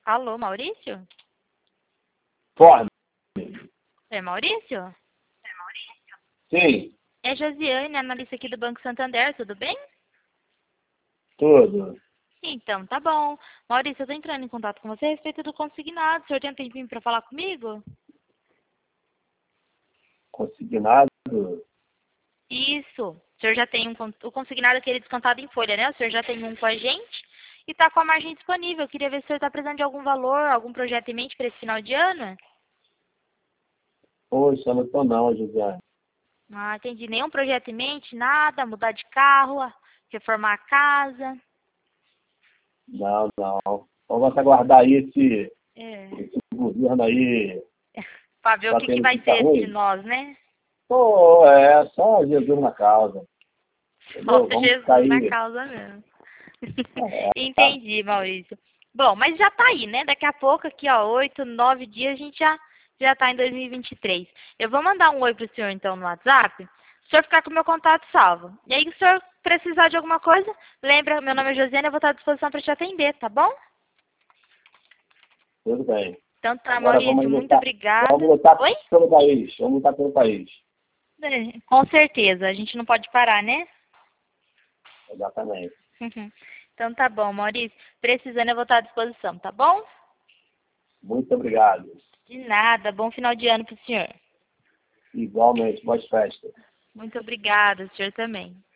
Alô, Maurício? Ford. É Maurício? Sim, É Josiane, analista aqui do Banco Santander, tudo bem? tudo. Então, tá bom. Maurício, eu tô entrando em contato com você a respeito do consignado. O senhor tem um tempinho para falar comigo? Consignado. Isso. O senhor já tem o consignado aquele descontado em folha, né? O senhor já tem um com a gente e tá com a margem disponível. Eu queria ver se o senhor tá precisando de algum valor, algum projeto em mente para esse final de ano. Poxa, não tô não, José. Ah, entendi. Nenhum projeto em mente, nada, mudar de carro, reformar a casa. Não, não. Vamos aguardar aí É. esse governo aí. Para ver o Tá que tendo vai muita ser de ruim. nós, né? Pô, é só Jesus na causa. Só Entendeu? Vamos ficar Jesus na aí. causa mesmo. Tá? Entendi, Maurício. Bom, mas já tá aí, né? Daqui a pouco, aqui, ó, 8, 9 dias, a gente já tá em 2023. Eu vou mandar um oi pro senhor, então, no WhatsApp. O senhor ficar com o meu contato salvo. E aí, se o senhor precisar de alguma coisa, lembra, meu nome é Josiane, eu vou estar à disposição para te atender, tá bom? Tudo bem. Então tá, Agora Maurício, muito vamos obrigada. lutar Oi? pelo país. Vamos lutar pelo país. É, com certeza, a gente não pode parar, né? Exatamente. Então tá bom, Maurício. Precisando, eu vou estar à disposição, tá bom? Muito obrigado. De nada. Bom final de ano pro senhor. Igualmente. Boas festas. Muito obrigada, o senhor também.